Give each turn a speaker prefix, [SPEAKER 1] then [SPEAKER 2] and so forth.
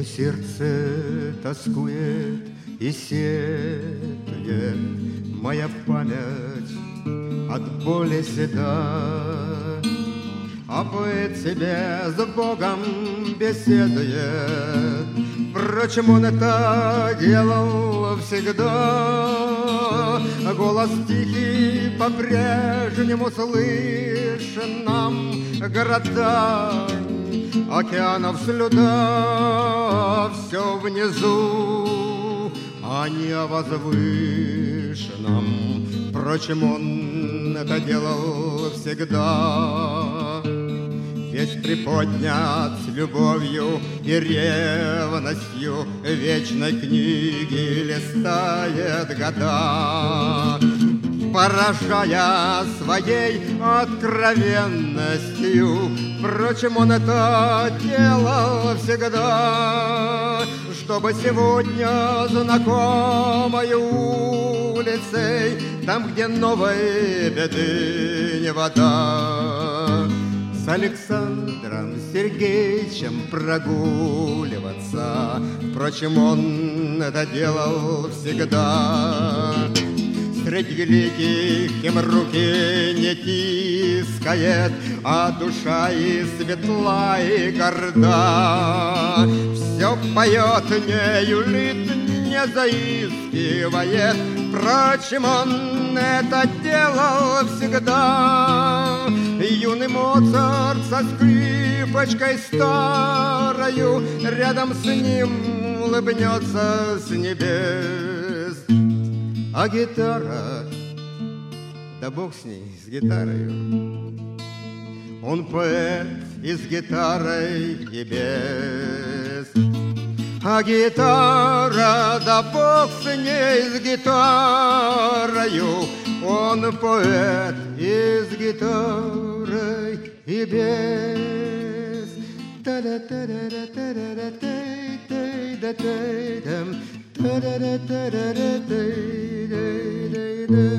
[SPEAKER 1] Все сердце тоскует и сетует, моя память от боли седа. А поэт себе с Богом беседует, впрочем, он это делал всегда. Голос тихий по-прежнему слышен нам, города, океанов слюда, все внизу, а не о возвышенном. Впрочем, он это делал всегда. Весь приподнят с любовью и ревностью, вечной книги листает года, поражая своей откровенностью. Впрочем, он это делал всегда, чтобы сегодня знакомой улицей, там, где новой беды не вода, с Александром Сергеевичем прогуливаться. Впрочем, он это делал всегда. Средь великих им руки не тискает, а душа и светла, и горда. Все поет, не юлит, не заискивает. Впрочем, он это делал всегда. Юный Моцарт со скрипочкой старою, рядом с ним улыбнется с небес. А гитара, да бог с ней, с гитарою, он поэт и с гитарой и без. А гитара, да бог с ней, с гитарою, он поэт и с гитарой и без. Та-да-та-да-да-та-да-да-та-да-та-дам.